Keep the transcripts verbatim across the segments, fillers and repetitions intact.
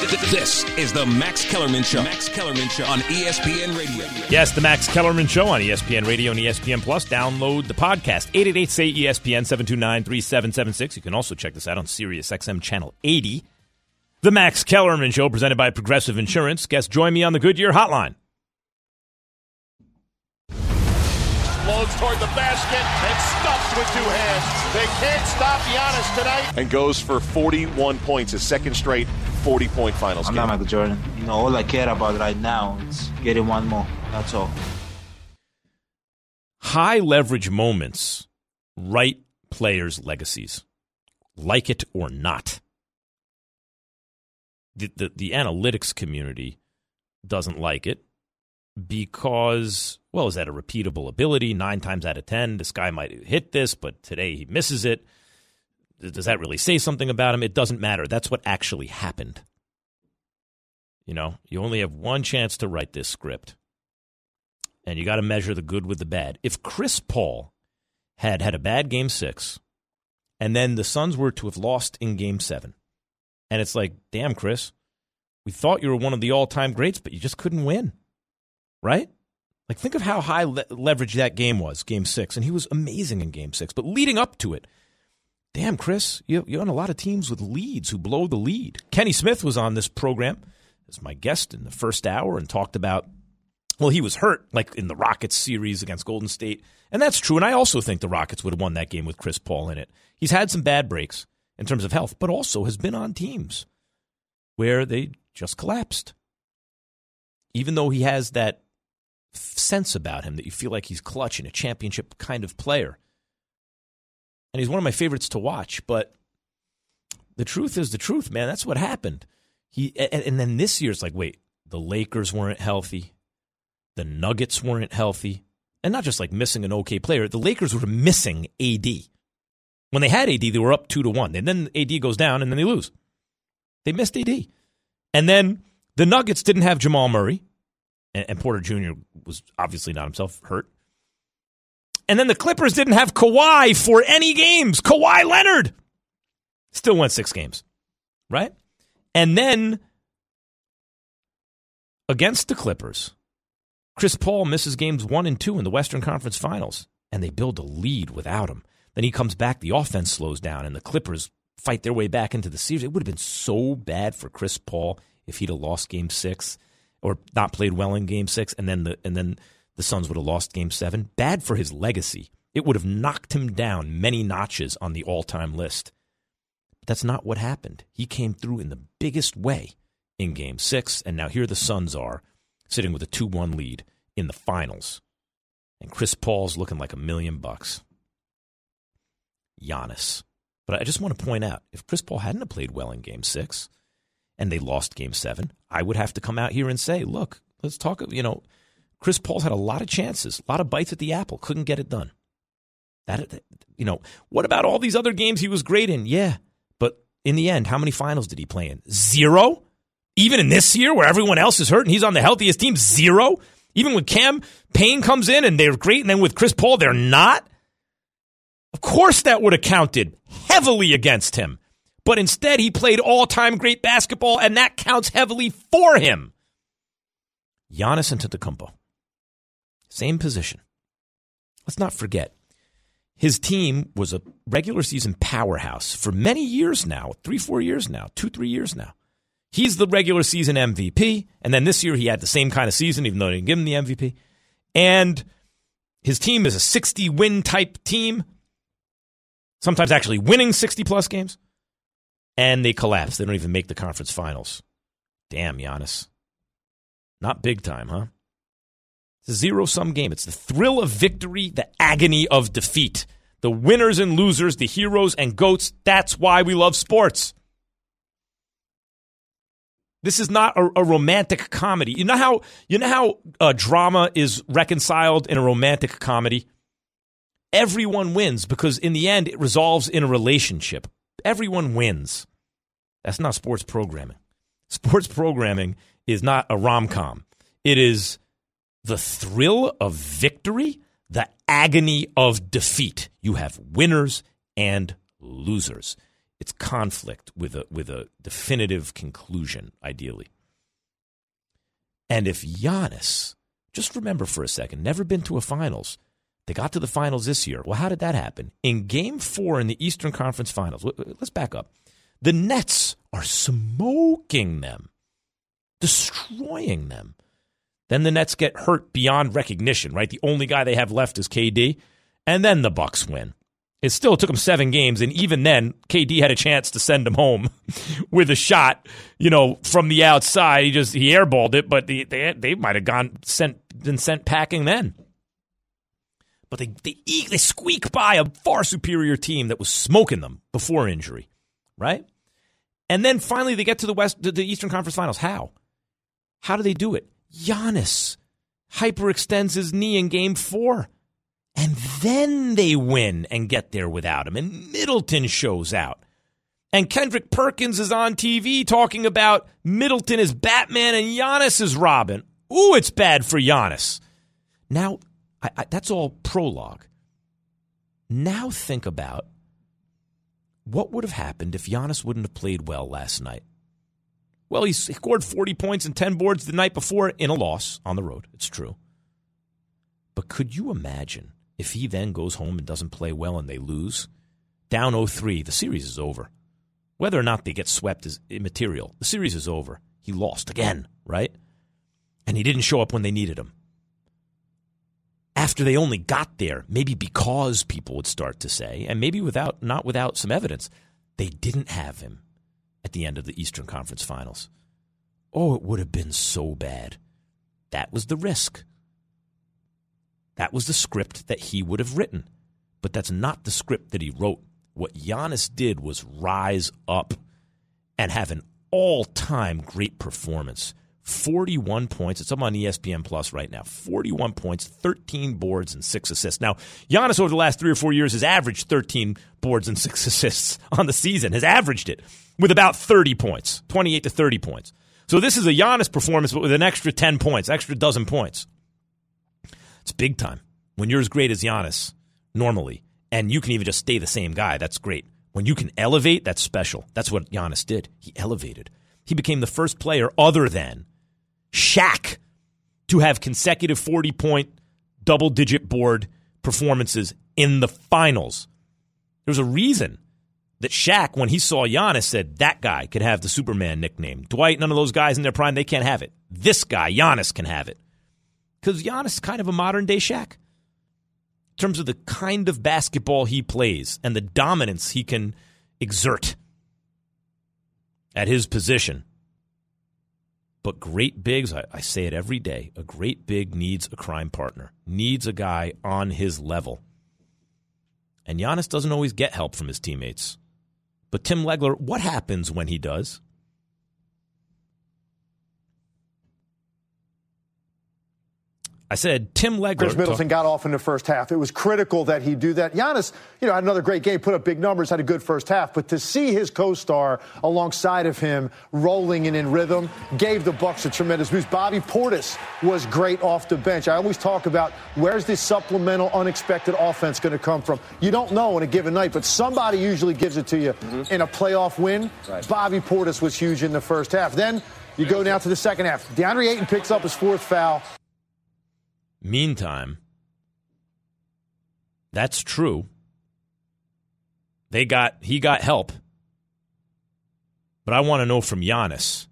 This is the Max Kellerman Show. Max Kellerman Show on E S P N Radio. Yes, the Max Kellerman Show on E S P N Radio and E S P N Plus. Download the podcast. eight eight eight, S A Y, E S P N, seven two nine, three seven seven six. You can also check this out on Sirius X M Channel eighty. The Max Kellerman Show, presented by Progressive Insurance. Guests, join me on the Goodyear Hotline. Floats toward the basket and stuffed with two hands. They can't stop Giannis tonight. And goes for forty-one points, his second straight forty-point finals I'm game. not Michael Jordan. You know, all I care about right now is getting one more. That's all. High leverage moments write players' legacies, like it or not. The, the, the analytics community doesn't like it because, well, is that a repeatable ability? Nine times out of ten, this guy might hit this, but today he misses it. Does that really say something about him? It doesn't matter. That's what actually happened. You know, you only have one chance to write this script, and you got to measure the good with the bad. If Chris Paul had had a bad game six, and then the Suns were to have lost in game seven, and it's like, damn, Chris, we thought you were one of the all-time greats, but you just couldn't win, right? Like, think of how high le- leverage that game was, game six, and he was amazing in game six. But leading up to it, damn, Chris, you, you're on a lot of teams with leads who blow the lead. Kenny Smith was on this program as my guest in the first hour and talked about, well, he was hurt, like in the Rockets series against Golden State, and that's true, and I also think the Rockets would have won that game with Chris Paul in it. He's had some bad breaks in terms of health, but also has been on teams where they just collapsed. Even though he has that sense about him that you feel like he's clutch and a championship kind of player. And he's one of my favorites to watch, but the truth is the truth, man. That's what happened. He and, and then this year's like, wait, the Lakers weren't healthy. The Nuggets weren't healthy. And not just like missing an okay player. The Lakers were missing A D. When they had A D, they were up two to one. And then A D goes down, and then they lose. They missed A D. And then the Nuggets didn't have Jamal Murray, and, and Porter Junior was obviously not himself, hurt. And then the Clippers didn't have Kawhi for any games. Kawhi Leonard still went six games, right? And then against the Clippers, Chris Paul misses games one and two in the Western Conference Finals, and they build a lead without him. Then he comes back, the offense slows down, and the Clippers fight their way back into the series. It would have been so bad for Chris Paul if he'd have lost game six or not played well in game six, and then the and then the Suns would have lost game seven. Bad for his legacy. It would have knocked him down many notches on the all-time list. But that's not what happened. He came through in the biggest way in game six, and now here the Suns are, sitting with a two one lead in the finals. And Chris Paul's looking like a million bucks. Giannis. But I just want to point out, if Chris Paul hadn't have played well in game six and they lost game seven, I would have to come out here and say, look, let's talk, you know, Chris Paul's had a lot of chances, a lot of bites at the apple, couldn't get it done. That, you know, what about all these other games he was great in? Yeah, but in the end, how many finals did he play in? Zero? Even in this year where everyone else is hurt and he's on the healthiest team, zero? Even when Cam Payne comes in and they're great, and then with Chris Paul, they're not? Of course that would have counted heavily against him. But instead, he played all-time great basketball, and that counts heavily for him. Giannis Antetokounmpo. Same position. Let's not forget, his team was a regular season powerhouse for many years now, three, four years now, two, three years now. He's the regular season M V P, and then this year he had the same kind of season, even though they didn't give him the M V P. And his team is a sixty-win type team, sometimes actually winning sixty-plus games, and they collapse. They don't even make the conference finals. Damn, Giannis. Not big time, huh? It's a zero-sum game. It's the thrill of victory, the agony of defeat. The winners and losers, the heroes and goats. That's why we love sports. This is not a, a romantic comedy. You know how you know how uh, drama is reconciled in a romantic comedy? Everyone wins because in the end it resolves in a relationship. Everyone wins. That's not sports programming. Sports programming is not a rom-com. It is the thrill of victory, the agony of defeat. You have winners and losers. It's conflict with a with a definitive conclusion, ideally. And if Giannis, just remember for a second, never been to a finals. They got to the finals this year. Well, how did that happen? In game four in the Eastern Conference Finals, let's back up. The Nets are smoking them, destroying them. Then the Nets get hurt beyond recognition, right? The only guy they have left is K D. And then the Bucks win. It still took them seven games, and even then, K D had a chance to send him home with a shot, you know, from the outside. He just he airballed it, but they they, they might have gone sent been sent packing then. But they they they squeak by a far superior team that was smoking them before injury, right? And then finally they get to the West, to the Eastern Conference Finals. How? How do they do it? Giannis hyperextends his knee in Game Four. And then they win and get there without him. And Middleton shows out. And Kendrick Perkins is on T V talking about Middleton is Batman and Giannis is Robin. Ooh, it's bad for Giannis. Now, I, I, that's all prologue. Now think about what would have happened if Giannis wouldn't have played well last night. Well, he scored forty points and ten boards the night before in a loss on the road. It's true. But could you imagine if he then goes home and doesn't play well and they lose? Down oh three, the series is over. Whether or not they get swept is immaterial. The series is over. He lost again, right? And he didn't show up when they needed him. After they only got there, maybe because people would start to say, and maybe without not without some evidence, they didn't have him at the end of the Eastern Conference Finals. Oh, it would have been so bad. That was the risk. That was the script that he would have written. But that's not the script that he wrote. What Giannis did was rise up and have an all-time great performance. forty-one points. It's up on E S P N Plus right now. forty-one points, thirteen boards, and six assists. Now, Giannis over the last three or four years has averaged thirteen boards and six assists on the season, has averaged it with about thirty points, twenty-eight to thirty points. So this is a Giannis performance, but with an extra ten points, extra dozen points. It's big time. When you're as great as Giannis, normally, and you can even just stay the same guy, that's great. When you can elevate, that's special. That's what Giannis did. He elevated. He became the first player other than Shaq to have consecutive forty-point, double-digit board performances in the finals. There's a reason that Shaq, when he saw Giannis, said that guy could have the Superman nickname. Dwight, none of those guys in their prime, they can't have it. This guy, Giannis, can have it. Because Giannis is kind of a modern-day Shaq in terms of the kind of basketball he plays and the dominance he can exert at his position. But great bigs, I, I say it every day, a great big needs a crime partner, needs a guy on his level. And Giannis doesn't always get help from his teammates. But Tim Legler, what happens when he does? I said Tim Legler. Chris Middleton got off in the first half. It was critical that he do that. Giannis, you know, had another great game, put up big numbers, had a good first half. But to see his co-star alongside of him rolling and in rhythm gave the Bucks a tremendous boost. Bobby Portis was great off the bench. I always talk about where's this supplemental, unexpected offense going to come from. You don't know on a given night, but somebody usually gives it to you mm-hmm. in a playoff win. Right. Bobby Portis was huge in the first half. Then you go now to the second half. DeAndre Ayton picks up his fourth foul. Meantime, that's true. They got he got help. But I want to know from Giannis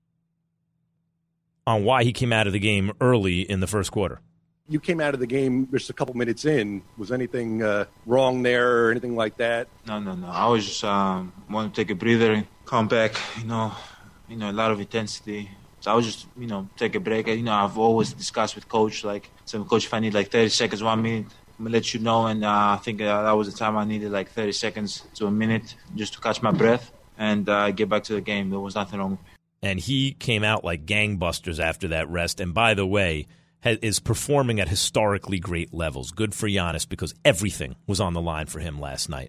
on why he came out of the game early in the first quarter. You came out of the game just a couple minutes in. Was anything uh, wrong there or anything like that? No, no, no. I was just um, want to take a breather and come back. You know, you know, a lot of intensity. So I was just, you know, take a break. You know, I've always discussed with Coach, like, so Coach, if I need like thirty seconds, one minute, I'm going to let you know. And uh, I think uh, that was the time I needed like thirty seconds to a minute just to catch my breath and uh, get back to the game. There was nothing wrong. And he came out like gangbusters after that rest. And by the way, ha- is performing at historically great levels. Good for Giannis because everything was on the line for him last night.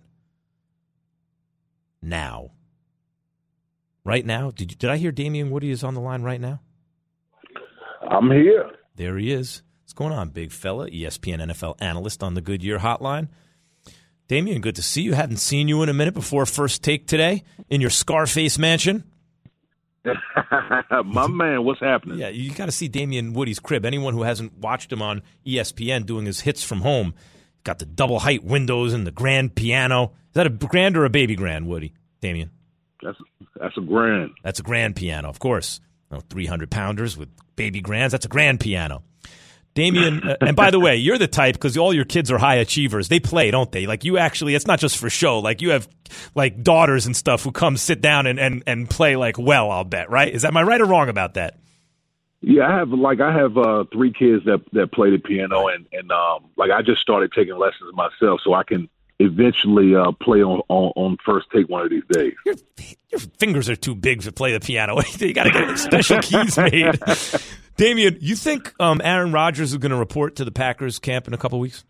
Now. Right now, did you, did I hear Damian Woody is on the line right now? I'm here. There he is. What's going on, big fella? E S P N N F L analyst on the Goodyear Hotline. Damian, good to see you. Hadn't seen you in a minute before First Take today in your Scarface mansion. My man, what's happening? Yeah, you got to see Damian Woody's crib. Anyone who hasn't watched him on E S P N doing his hits from home, got the double height windows and the grand piano. Is that a grand or a baby grand, Woody? Damian? That's that's a grand. That's a grand piano, of course. Oh, three hundred pounders with baby grands. That's a grand piano. Damian, uh, and by the way, you're the type, because all your kids are high achievers. They play, don't they? Like you actually, it's not just for show. Like you have like daughters and stuff who come sit down and, and, and play like well, I'll bet, right? Is that, am I right or wrong about that? Yeah, I have like I have uh, three kids that that play the piano, and and um, like I just started taking lessons myself, so I can eventually uh, play on, on on First Take one of these days. Your, your fingers are too big to play the piano. You got to get special keys made. Damian, you think um, Aaron Rodgers is going to report to the Packers camp in a couple weeks?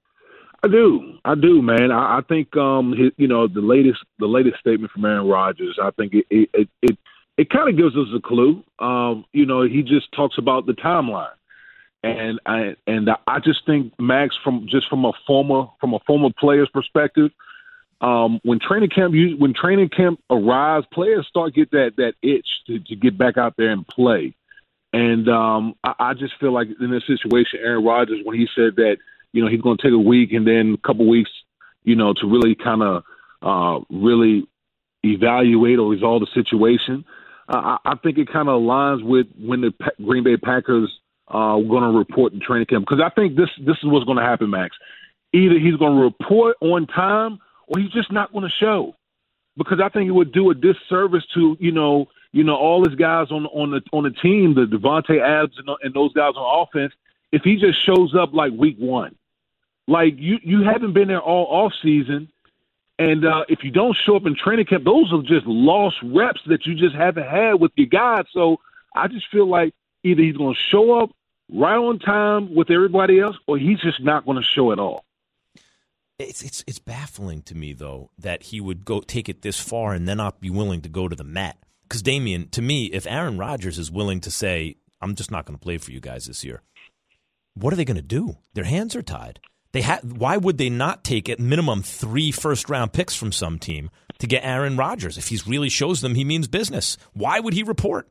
I do, I do, man. I, I think um, his, you know the latest the latest statement from Aaron Rodgers. I think it it it, it, it kind of gives us a clue. Um, you know, he just talks about the timeline, and I and I just think Max, from just from a former from a former player's perspective, um, when training camp when training camp arrives, players start get that that itch to, to get back out there and play. And um, I, I just feel like in this situation, Aaron Rodgers, when he said that, you know, he's going to take a week and then a couple weeks, you know, to really kind of uh, really evaluate or resolve the situation, uh, I, I think it kind of aligns with when the pa- Green Bay Packers uh, were going to report in training camp. Because I think this this is what's going to happen, Max. Either he's going to report on time or he's just not going to show. Because I think it would do a disservice to, you know, you know, all his guys on on the on the team, the Devontae Adams and, and those guys on offense, if he just shows up like week one. Like, you, you haven't been there all off season, and uh, if you don't show up in training camp, those are just lost reps that you just haven't had with your guys. So I just feel like either he's going to show up right on time with everybody else, or he's just not going to show at all. It's it's it's baffling to me, though, that he would go take it this far and then not be willing to go to the mat. Because, Damian, to me, if Aaron Rodgers is willing to say, I'm just not going to play for you guys this year, what are they going to do? Their hands are tied. They ha- Why would they not take at minimum three first-round picks from some team to get Aaron Rodgers? If he really shows them he means business, why would he report?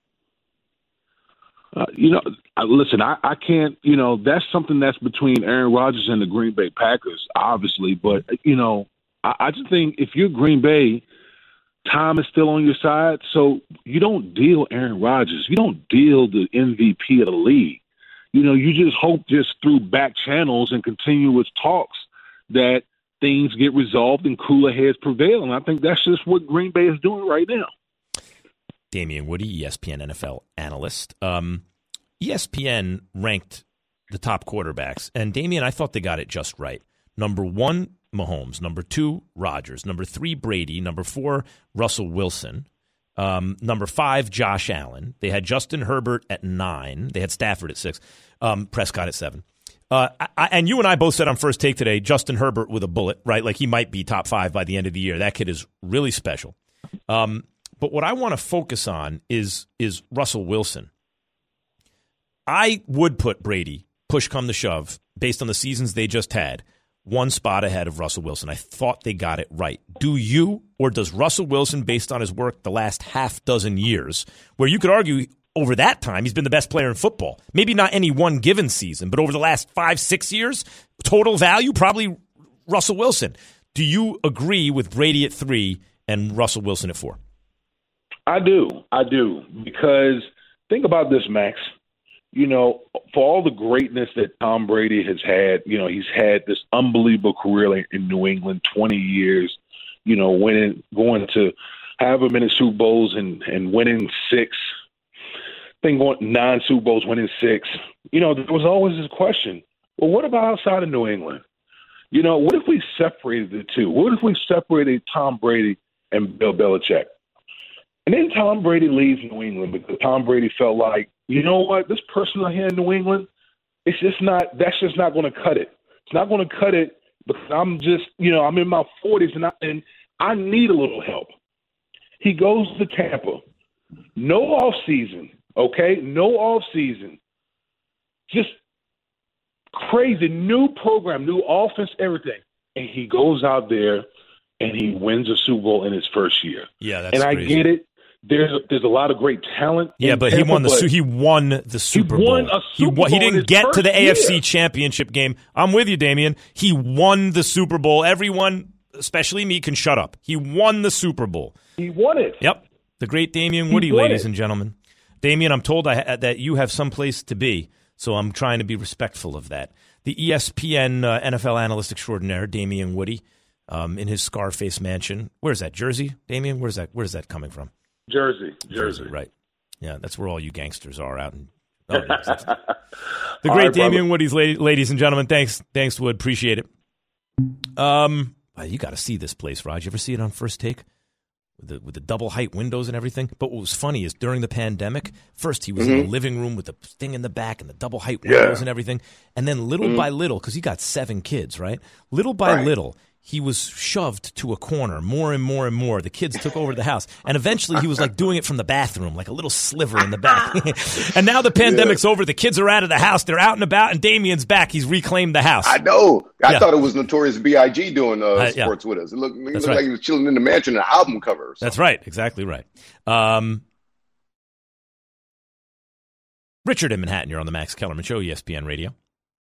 Uh, you know, listen, I, I can't, you know, that's something that's between Aaron Rodgers and the Green Bay Packers, obviously. But, you know, I, I just think if you're Green Bay, time is still on your side. So you don't deal Aaron Rodgers. You don't deal the M V P of the league. You know, you just hope just through back channels and continuous talks that things get resolved and cooler heads prevail. And I think that's just what Green Bay is doing right now. Damian Woody, E S P N N F L analyst. Um, E S P N ranked the top quarterbacks, and Damian, I thought they got it just right. Number one, Mahomes. Number two, Rodgers. Number three, Brady. Number four, Russell Wilson. Um, number five, Josh Allen. They had Justin Herbert at nine. They had Stafford at six. Um, Prescott at seven. Uh, I, and you and I both said on First Take today, Justin Herbert with a bullet, right? Like he might be top five by the end of the year. That kid is really special. Um, but what I want to focus on is is Russell Wilson. I would put Brady, push come to shove, based on the seasons they just had, one spot ahead of Russell Wilson. I thought they got it right. Do you, or does Russell Wilson, based on his work the last half dozen years, where you could argue over that time he's been the best player in football, maybe not any one given season, but over the last five, six years, total value, probably Russell Wilson. Do you agree with Brady at three and Russell Wilson at four? I do. I do. Because think about this, Max. You know, for all the greatness that Tom Brady has had, you know, he's had this unbelievable career in New England, twenty years, you know, winning, going to however many Super Bowls and, and winning six, I think going nine Super Bowls, winning six. You know, there was always this question, well, what about outside of New England? You know, what if we separated the two? What if we separated Tom Brady and Bill Belichick? And then Tom Brady leaves New England because Tom Brady felt like, you know what, this person here in New England, it's just not, that's just not going to cut it. It's not going to cut it because I'm just, you know, I'm in my forties and I, and I need a little help. He goes to Tampa. No off season, okay? No off season. Just crazy. New program, new offense, everything. and he goes out there and he wins a Super Bowl in his first year. Yeah, that's and I crazy. get it. There's there's a lot of great talent. Yeah, but Tampa, he won the su- he won the Super he Bowl. won a Super he, Bowl he in didn't his get to the first A F C year. Championship game. I'm with you, Damian. He won the Super Bowl. Everyone, especially me, can shut up. He won the Super Bowl. He won it. Yep, the great Damian He Woody, won ladies it. and gentlemen. Damian, I'm told I, that you have some place to be, so I'm trying to be respectful of that. The E S P N uh, N F L analyst extraordinaire, Damian Woody, um, in his Scarface mansion. Where's that, Jersey, Damian? Where's that? Where's that coming from? Jersey, Jersey, right? Yeah, that's where all you gangsters are out in. Oh, no, that's- the All great right, Damian brother. Woody's, ladies, ladies and gentlemen. Thanks, thanks, Wood. Appreciate it. Um, uh, you got to see this place, Raj. You ever see it on First Take? With the, with the double height windows and everything. But what was funny is during the pandemic, first he was Mm-hmm. in the living room with the thing in the back and the double height windows and everything. And then little Mm-hmm. by little, because he got seven kids, right? Little by Right. little, he was shoved to a corner more and more and more. The kids took over the house. And eventually he was like doing it from the bathroom, like a little sliver in the back. And now the pandemic's over. The kids are out of the house. They're out and about. And Damian's back. He's reclaimed the house. I know. I Yeah. thought it was Notorious B I G doing uh, Uh, yeah. sports with us. It looked, it That's looked right. like he was chilling in the mansion, an album cover. Or That's something. right. Exactly right. Um, Richard in Manhattan, you're on the Max Kellerman Show, E S P N Radio.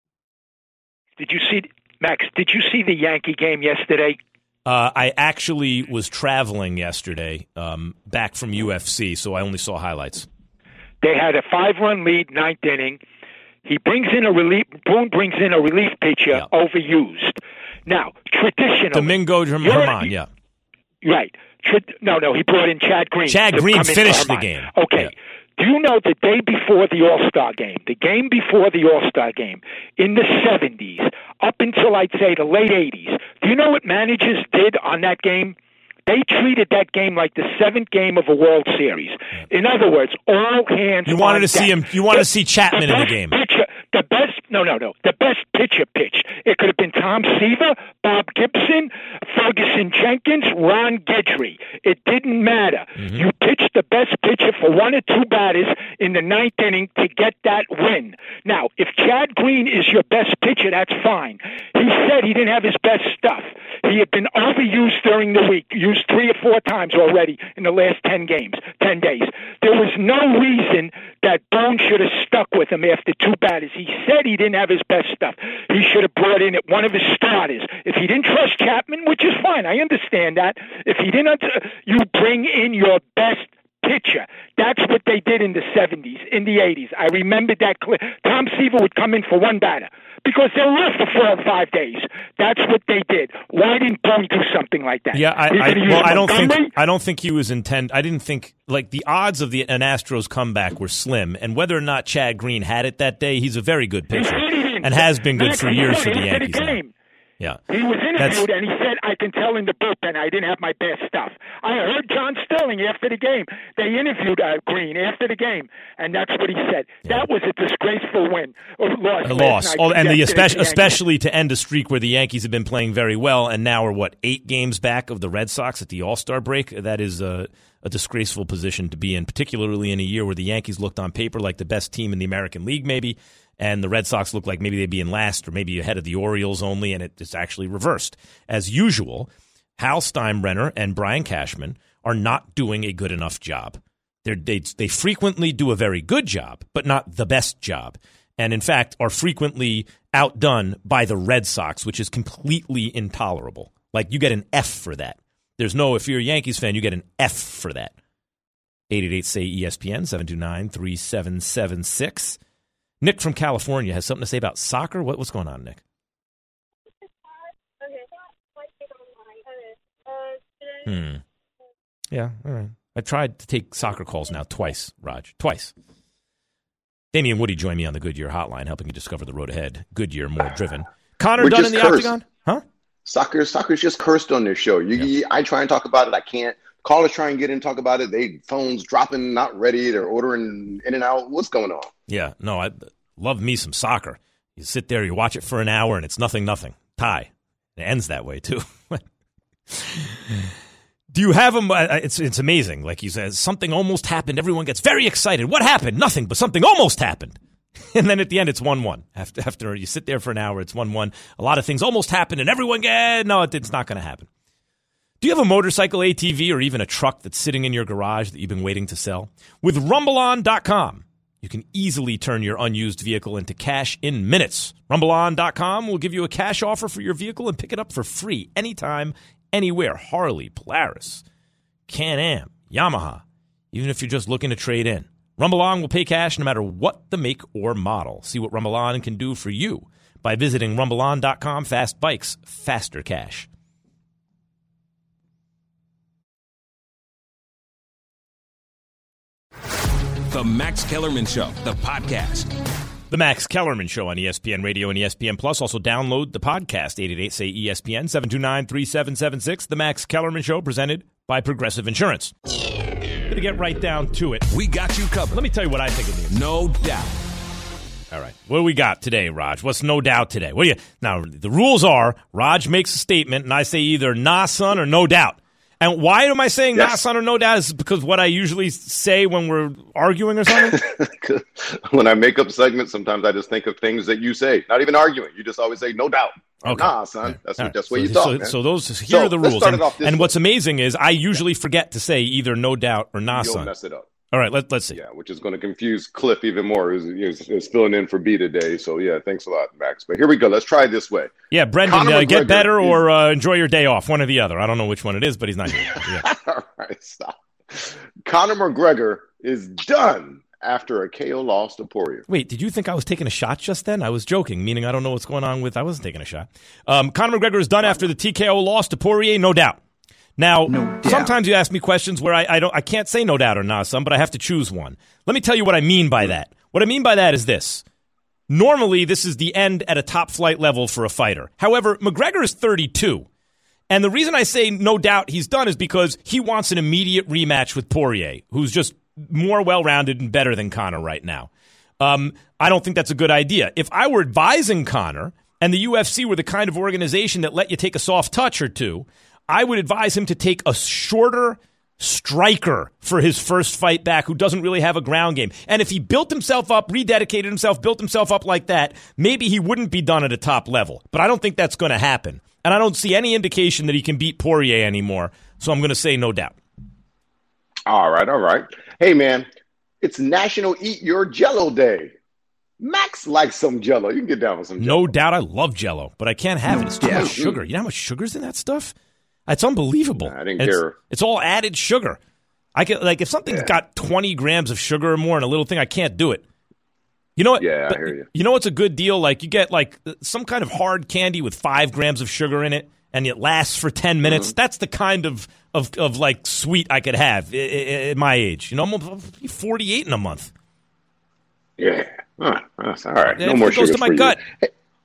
Did you see, Max, did you see the Yankee game yesterday? Uh, I actually was traveling yesterday um, back from U F C, so I only saw highlights. They had a five-run lead, ninth inning. He brings in a relief. Boone brings in a relief pitcher, Yeah. overused. Now, traditionally, Domingo you're- Germán, yeah. right? Tra- no, no, he brought in Chad Green. Chad to Green come in for finished the Germán. game. Okay. Yeah. Do you know the day before the All-Star game, the game before the All-Star game, in the seventies, up until I'd say the late eighties, do you know what managers did on that game? They treated that game like the seventh game of a World Series. In other words, all hands You wanted on to see deck. him. You wanted The- to see Chapman in the best game. Pitcher, the best, no, no, no. The best pitcher pitched. It could have been Tom Seaver, Bob Gibson, Ferguson Jenkins, Ron Guidry. It didn't matter. Mm-hmm. You pitched the best pitcher for one or two batters in the ninth inning to get that win. Now, if Chad Green is your best pitcher, that's fine. He said he didn't have his best stuff. He had been overused during the week, used three or four times already in the last ten games, ten days. There was no reason that Boone should have stuck with him after two batters. He said he didn't have his best stuff. He should have brought in one of his starters. If he didn't trust Chapman, which is fine, I understand that. If he didn't, you bring in your best pitcher. That's what they did in the seventies, in the eighties. I remember that clear. Tom Seaver would come in for one batter because they were for four or five days. That's what they did. Why didn't Boone do something like that? Yeah, I, He's I gonna use well, I don't think Montgomery? I don't think he was intent. I didn't think like the odds of the an Astros comeback were slim, and whether or not Chad Green had it that day, he's a very good He pitcher said he didn't. and has been good Max, for he years said for the after Yankees. now. game. Yeah, He was That's- interviewed and he said, I can tell in the bullpen I didn't have my best stuff. I heard John Sterling after the game. They interviewed uh, Green after the game, and that's what he said. Yeah. That was a disgraceful win. Or loss a last loss. night Oh, and the yesterday especially, to the Yankees. especially to end a streak where the Yankees have been playing very well, and now are what eight games back of the Red Sox at the All Star break. That is a, a disgraceful position to be in, particularly in a year where the Yankees looked on paper like the best team in the American League, maybe. And the Red Sox look like maybe they'd be in last or maybe ahead of the Orioles only, and it's actually reversed. As usual, Hal Steinbrenner and Brian Cashman are not doing a good enough job. They're, they they frequently do a very good job, but not the best job. And in fact, are frequently outdone by the Red Sox, which is completely intolerable. Like, you get an F for that. There's no, if you're a Yankees fan, you get an F for that. eight eight eight, S A Y, E S P N, seven two nine, three seven seven six. Nick from California has something to say about soccer. What, what's going on, Nick? Hmm. Yeah, all right. I tried to take soccer calls now twice, Raj. Twice. Damian Woody joined me on the Goodyear hotline, helping you discover the road ahead. Goodyear, more driven. Connor We're Dunn in just the cursed. octagon? Huh? Soccer, soccer's just cursed on this show. You, Yeah. you, I try and talk about it. I can't. Callers try and get in and talk about it. They phones dropping, not ready. They're ordering in and out. What's going on? Yeah, no, I love me some soccer. You sit there, you watch it for an hour, and it's nothing, nothing. Tie. It ends that way, too. Do you have them? It's, it's amazing. Like you said, something almost happened. Everyone gets very excited. What happened? Nothing, but something almost happened. And then at the end, it's one one. After, after you sit there for an hour, it's one one. A lot of things almost happen, and everyone get no, it's not going to happen. Do you have a motorcycle, A T V, or even a truck that's sitting in your garage that you've been waiting to sell? With rumble on dot com, you can easily turn your unused vehicle into cash in minutes. rumble on dot com will give you a cash offer for your vehicle and pick it up for free anytime, anywhere. Harley, Polaris, Can-Am, Yamaha, even if you're just looking to trade in. RumbleOn will pay cash no matter what the make or model. See what RumbleOn can do for you by visiting rumble on dot com. Fast bikes, faster cash. The Max Kellerman Show, the podcast. The Max Kellerman Show on E S P N Radio and E S P N Plus. Also download the podcast, eight eight eight, say E S P N, seven two nine, three seven seven six. The Max Kellerman Show presented by Progressive Insurance. Going to get right down to it. We got you covered. Let me tell you what I think it means. No doubt. All right. What do we got today, Raj? What's no doubt today? What do you Now, the rules are Raj makes a statement, and I say either nah, son, or no doubt. And why am I saying yes. nah, son, or no doubt? Is because what I usually say when we're arguing or something? When I make up segments, sometimes I just think of things that you say. Not even arguing. You just always say no doubt. Okay. Nah, son. That's, right. that's the so, way you talk, so, man. so those here so are the rules. And, and way. what's amazing is I usually forget to say either no doubt or nah, You'll son. mess it up. All right, let, let's see. Yeah, which is going to confuse Cliff even more. He's, he's filling in for B today. So, yeah, thanks a lot, Max. But here we go. Let's try it this way. Yeah, Brendan, uh, get better is, or uh, enjoy your day off, one or the other. I don't know which one it is, but he's not here. Yeah. All right, stop. Conor McGregor is done after a K O loss to Poirier. Wait, did you think I was taking a shot just then? I was joking, meaning I don't know what's going on with – I wasn't taking a shot. Um, Conor McGregor is done after the T K O loss to Poirier, no doubt. Now, no sometimes you ask me questions where I, I don't, I can't say no doubt or not, some, but I have to choose one. Let me tell you what I mean by that. What I mean by that is this. Normally, this is the end at a top flight level for a fighter. However, McGregor is thirty-two. And the reason I say no doubt he's done is because he wants an immediate rematch with Poirier, who's just more well-rounded and better than Conor right now. Um, I don't think that's a good idea. If I were advising Conor and the U F C were the kind of organization that let you take a soft touch or two, I would advise him to take a shorter striker for his first fight back who doesn't really have a ground game. And if he built himself up, rededicated himself, built himself up like that, maybe he wouldn't be done at a top level. But I don't think that's going to happen. And I don't see any indication that he can beat Poirier anymore. So I'm going to say no doubt. All right, all right. Hey, man, it's National Eat Your Jell-O Day. Max likes some Jell-O. You can get down with some Jell-O. No doubt I love Jell-O, but I can't have it. It's too yeah. much sugar. You know how much sugar's in that stuff? It's unbelievable. Nah, I didn't it's, care. It's all added sugar. I can like if something's yeah. got twenty grams of sugar or more in a little thing, I can't do it. You know what? Yeah, I hear you. You know what's a good deal? Like you get like some kind of hard candy with five grams of sugar in it, and it lasts for ten minutes. Mm-hmm. That's the kind of, of of like sweet I could have at my age. You know, I'm forty-eight in a month. Yeah, oh, that's all right. No it more goes sugar to my for gut. You.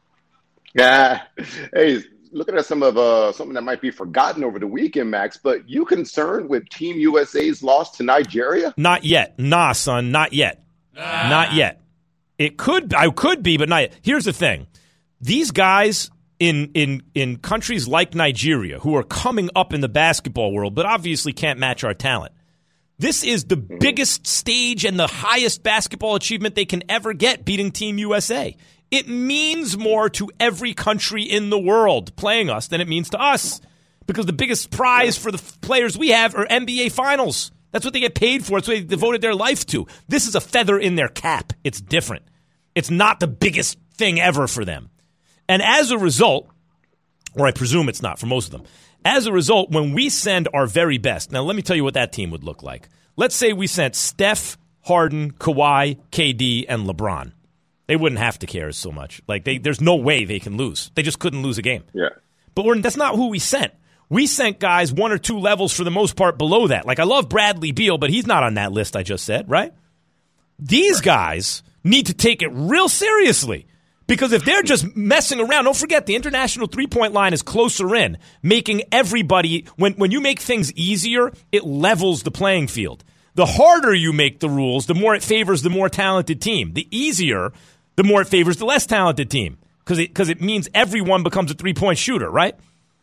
Yeah. Hey, looking at some of uh, something that might be forgotten over the weekend, Max, but you concerned with Team U S A's loss to Nigeria? Not yet. Nah, son, not yet. Ah. Not yet. It could, I could be, but not yet. Here's the thing. These guys in in in countries like Nigeria who are coming up in the basketball world, but obviously can't match our talent. This is the mm-hmm. biggest stage and the highest basketball achievement they can ever get, beating Team U S A. It means more to every country in the world playing us than it means to us, because the biggest prize for the players we have are N B A finals. That's what they get paid for. It's what they devoted their life to. This is a feather in their cap. It's different. It's not the biggest thing ever for them. And as a result, or I presume it's not for most of them, as a result, when we send our very best, now let me tell you what that team would look like. Let's say we sent Steph, Harden, Kawhi, K D, and LeBron. They wouldn't have to care so much. Like they, there's no way they can lose. They just couldn't lose a game. Yeah. But we're, that's not who we sent. We sent guys one or two levels for the most part below that. Like I love Bradley Beal, but he's not on that list I just said, right? These guys need to take it real seriously, because if they're just messing around, don't forget the international three-point line is closer in, making everybody, when, when you make things easier, it levels the playing field. The harder you make the rules, the more it favors the more talented team. The easier, the more it favors the less talented team, because it, because it means everyone becomes a three-point shooter, right?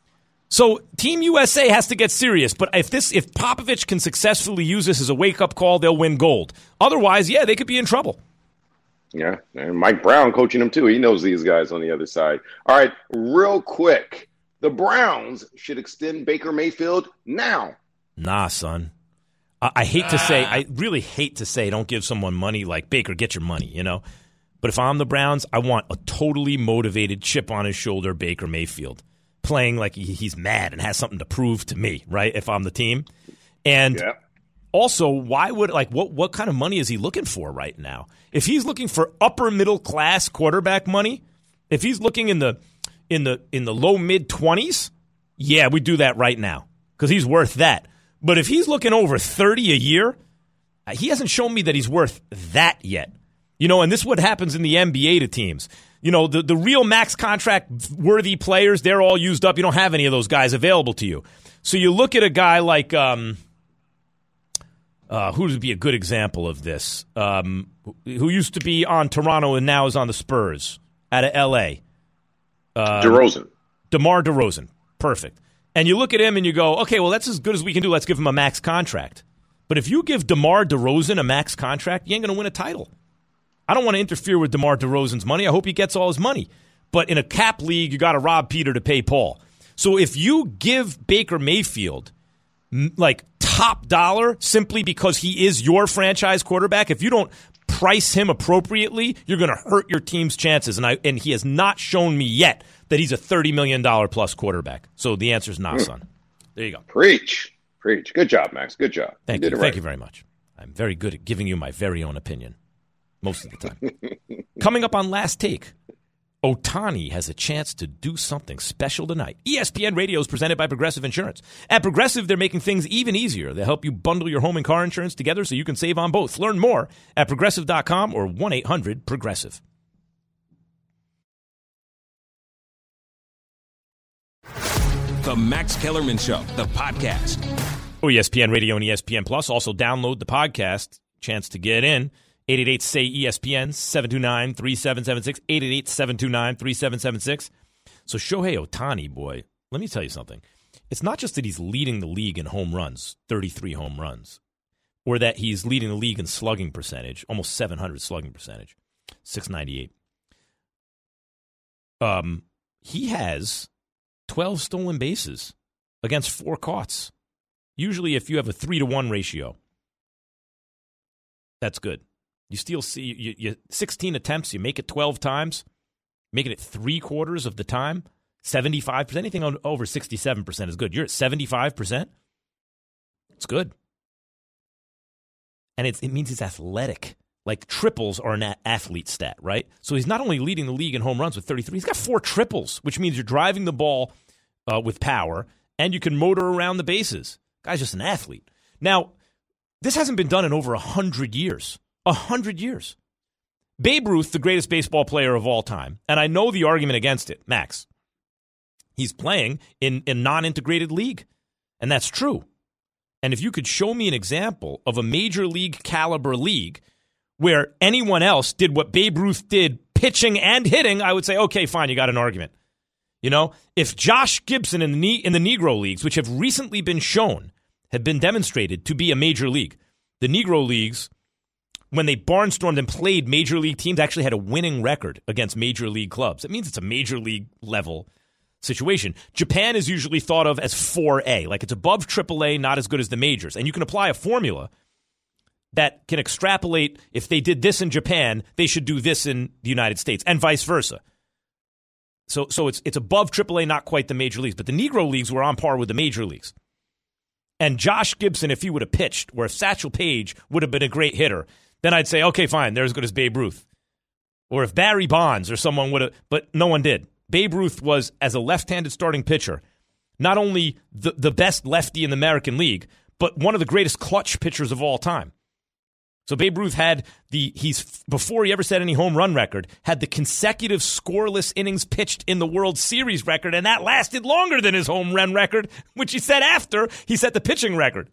So Team U S A has to get serious, but if this, if Popovich can successfully use this as a wake-up call, they'll win gold. Otherwise, yeah, they could be in trouble. Yeah, and Mike Brown coaching him too. He knows these guys on the other side. All right, real quick. The Browns should extend Baker Mayfield now. Nah, son. I, I hate ah. to say, I really hate to say don't give someone money like Baker, get your money, you know? But if I'm the Browns, I want a totally motivated, chip on his shoulder Baker Mayfield playing like he, he's mad and has something to prove to me, right, if I'm the team. And yeah. Also, why would, like, what, what kind of money is he looking for right now? If he's looking for upper middle class quarterback money, if he's looking in the in the in the low mid twenties, yeah, we do that right now because he's worth that. But if he's looking over thirty a year, he hasn't shown me that he's worth that yet. You know, and this is what happens in the N B A to teams. You know, the, the real max contract worthy players, they're all used up. You don't have any of those guys available to you. So you look at a guy like um, Uh, who would be a good example of this? Um, who used to be on Toronto and now is on the Spurs out of L A? Uh, DeRozan. DeMar DeRozan. Perfect. And you look at him and you go, okay, well, that's as good as we can do. Let's give him a max contract. But if you give DeMar DeRozan a max contract, you ain't going to win a title. I don't want to interfere with DeMar DeRozan's money. I hope he gets all his money. But in a cap league, you got to rob Peter to pay Paul. So if you give Baker Mayfield, like, top dollar simply because he is your franchise quarterback, if you don't price him appropriately, you're going to hurt your team's chances. And I and he has not shown me yet that he's a thirty million dollars plus quarterback. So the answer is nah, mm. son. There you go. Preach. Preach. Good job, Max. Good job. Thank you. you. Right. Thank you very much. I'm very good at giving you my very own opinion most of the time. Coming up on Last Take, Ohtani has a chance to do something special tonight. E S P N Radio is presented by Progressive Insurance. At Progressive, they're making things even easier. They help you bundle your home and car insurance together so you can save on both. Learn more at progressive dot com or one eight hundred progressive. The Max Kellerman Show, the podcast. Oh, E S P N Radio and E S P N Plus. Also download the podcast. Chance to get in. eight eight eight, S A Y, E S P N, seven two nine, three seven seven six, eight eight eight, seven two nine, three seven seven six. So Shohei Ohtani, boy, let me tell you something. It's not just that he's leading the league in home runs, thirty-three home runs, or that he's leading the league in slugging percentage, almost seven hundred slugging percentage, six ninety-eight. Um, he has twelve stolen bases against four caughts. Usually if you have a three to one ratio, that's good. You still see you, you sixteen attempts, you make it twelve times, making it three quarters of the time, seventy-five percent. Anything on, over sixty-seven percent is good. You're at seventy-five percent. It's good. And it's, it means he's athletic. Like triples are an athlete stat, right? So he's not only leading the league in home runs with thirty-three, he's got four triples, which means you're driving the ball uh, with power and you can motor around the bases. Guy's just an athlete. Now, this hasn't been done in over one hundred years. A hundred years. Babe Ruth, the greatest baseball player of all time, and I know the argument against it, Max. He's playing in a non-integrated league, and that's true. And if you could show me an example of a major league caliber league where anyone else did what Babe Ruth did, pitching and hitting, I would say, okay, fine, you got an argument. You know, if Josh Gibson in the in the Negro leagues, which have recently been shown, have been demonstrated to be a major league, the Negro leagues, when they barnstormed and played major league teams, actually had a winning record against major league clubs. It means it's a major league level situation. Japan is usually thought of as four A, like it's above triple A, not as good as the majors. And you can apply a formula that can extrapolate, if they did this in Japan, they should do this in the United States, and vice versa. So so it's it's above triple A, not quite the major leagues. But the Negro leagues were on par with the major leagues. And Josh Gibson, if he would have pitched, or if Satchel Paige would have been a great hitter, then I'd say, okay, fine, they're as good as Babe Ruth. Or if Barry Bonds or someone would have, but no one did. Babe Ruth was, as a left-handed starting pitcher, not only the, the best lefty in the American League, but one of the greatest clutch pitchers of all time. So Babe Ruth had the, he's, before he ever set any home run record, had the consecutive scoreless innings pitched in the World Series record, and that lasted longer than his home run record, which he set after he set the pitching record.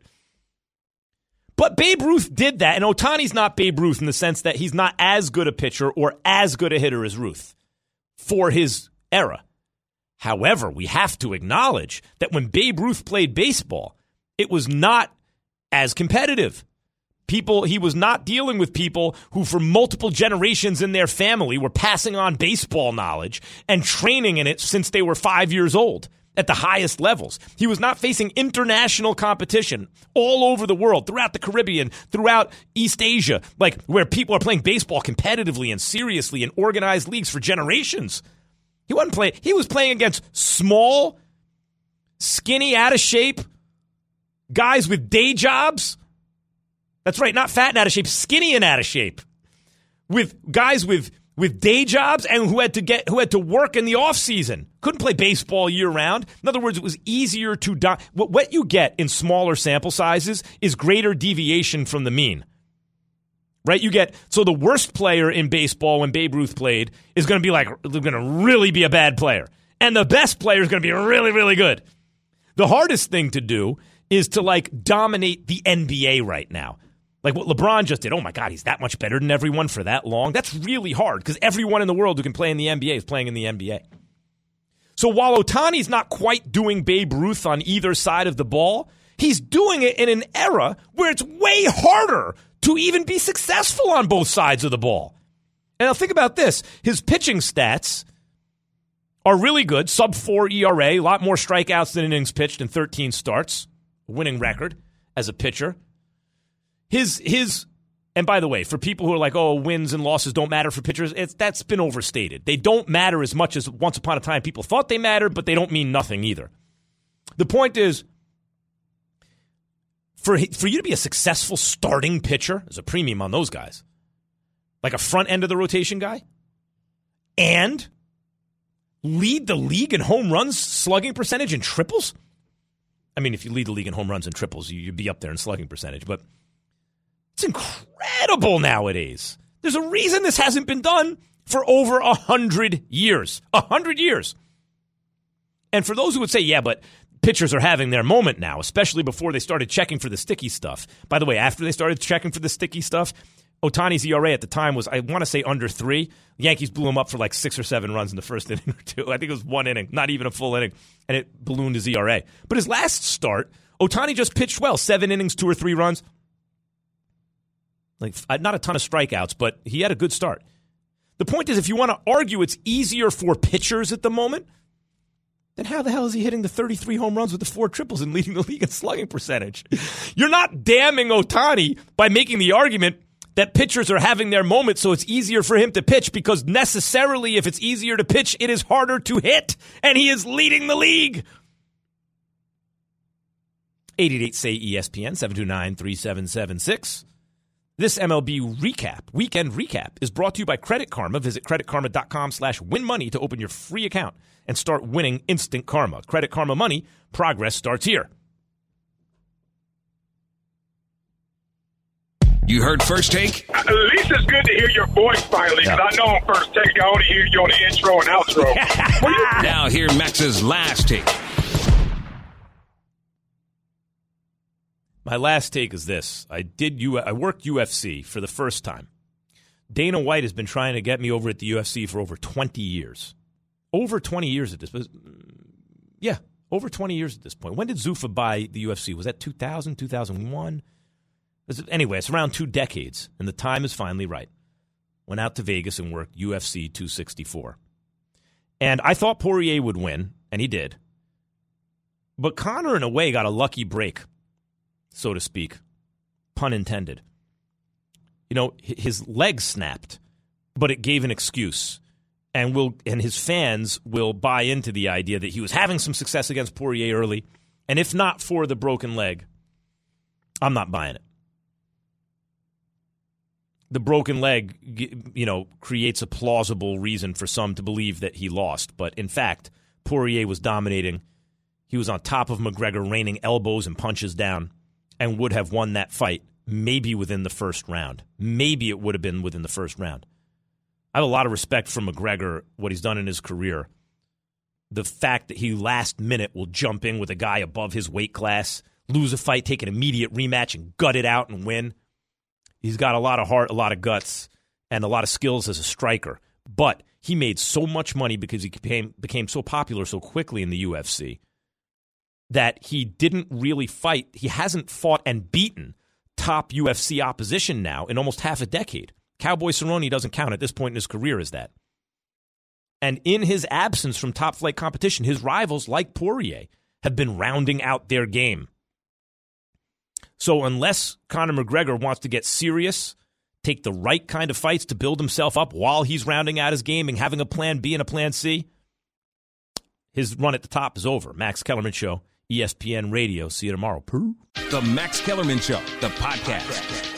But Babe Ruth did that, and Ohtani's not Babe Ruth in the sense that he's not as good a pitcher or as good a hitter as Ruth for his era. However, we have to acknowledge that when Babe Ruth played baseball, it was not as competitive. People, he was not dealing with people who for multiple generations in their family were passing on baseball knowledge and training in it since they were five years old at the highest levels. He was not facing international competition all over the world, throughout the Caribbean, throughout East Asia, like where people are playing baseball competitively and seriously in organized leagues for generations. He wasn't playing. He was playing against small, skinny, out of shape guys with day jobs. That's right, not fat and out of shape, skinny and out of shape. With guys with with day jobs and who had to get who had to work in the off season. Couldn't play baseball year round. In other words, it was easier to die. What, what you get in smaller sample sizes is greater deviation from the mean. Right? You get so the worst player in baseball when Babe Ruth played is going to be like going to really be a bad player. And the best player is going to be really, really good. The hardest thing to do is to like dominate the N B A right now. Like what LeBron just did. Oh, my God, he's that much better than everyone for that long. That's really hard because everyone in the world who can play in the N B A is playing in the N B A. So while Ohtani's not quite doing Babe Ruth on either side of the ball, he's doing it in an era where it's way harder to even be successful on both sides of the ball. And now think about this. His pitching stats are really good. sub four E R A, a lot more strikeouts than innings pitched in thirteen starts. Winning record as a pitcher. His, his, and by the way, for people who are like, oh, wins and losses don't matter for pitchers, it's, that's been overstated. They don't matter as much as once upon a time people thought they mattered, but they don't mean nothing either. The point is, for, for you to be a successful starting pitcher, there's a premium on those guys, like a front end of the rotation guy, and lead the league in home runs, slugging percentage, and triples. I mean, if you lead the league in home runs and triples, you'd be up there in slugging percentage, but it's incredible nowadays. There's a reason this hasn't been done for over a hundred years. A hundred years. And for those who would say, yeah, but pitchers are having their moment now, especially before they started checking for the sticky stuff. By the way, after they started checking for the sticky stuff, Ohtani's E R A at the time was, I want to say, under three. The Yankees blew him up for like six or seven runs in the first inning or two. I think it was one inning, not even a full inning, and it ballooned his E R A. But his last start, Ohtani just pitched well. Seven innings, two or three runs. Like not a ton of strikeouts, but he had a good start. The point is, if you want to argue it's easier for pitchers at the moment, then how the hell is he hitting the thirty-three home runs with the four triples and leading the league in slugging percentage? You're not damning Ohtani by making the argument that pitchers are having their moment, so it's easier for him to pitch, because necessarily if it's easier to pitch, it is harder to hit, and he is leading the league. eight eight eight, S A Y, E S P N, seven two nine, three seven seven six. This M L B recap, weekend recap, is brought to you by Credit Karma. Visit creditkarma.com slash win money to open your free account and start winning instant karma. Credit Karma Money, progress starts here. You heard First Take? At least it's good to hear your voice finally, because yeah. I know on First Take I only hear you on the intro and outro. Now hear Max's last take. My last take is this. I did U- I worked U F C for the first time. Dana White has been trying to get me over at the U F C for over twenty years. Over twenty years at this point. Yeah, over twenty years at this point. When did Zuffa buy the U F C? Was that two thousand, two thousand one? Anyway, it's around two decades, and the time is finally right. Went out to Vegas and worked U F C two sixty-four. And I thought Poirier would win, and he did. But Conor, in a way, got a lucky break, so to speak, pun intended. You know, his leg snapped, but it gave an excuse. And will and his fans will buy into the idea that he was having some success against Poirier early. And if not for the broken leg, I'm not buying it. The broken leg, you know, creates a plausible reason for some to believe that he lost. But in fact, Poirier was dominating. He was on top of McGregor, raining elbows and punches down, and would have won that fight maybe within the first round. Maybe it would have been within the first round. I have a lot of respect for McGregor, what he's done in his career. The fact that he last minute will jump in with a guy above his weight class, lose a fight, take an immediate rematch, and gut it out and win. He's got a lot of heart, a lot of guts, and a lot of skills as a striker. But he made so much money because he became, became so popular so quickly in the U F C that he didn't really fight. He hasn't fought and beaten top U F C opposition now in almost half a decade. Cowboy Cerrone doesn't count at this point in his career as that. And in his absence from top-flight competition, his rivals, like Poirier, have been rounding out their game. So unless Conor McGregor wants to get serious, take the right kind of fights to build himself up while he's rounding out his game and having a plan B and a plan C, his run at the top is over. Max Kellerman Show, E S P N Radio. See you tomorrow. Pooh. The Max Kellerman Show, the podcast.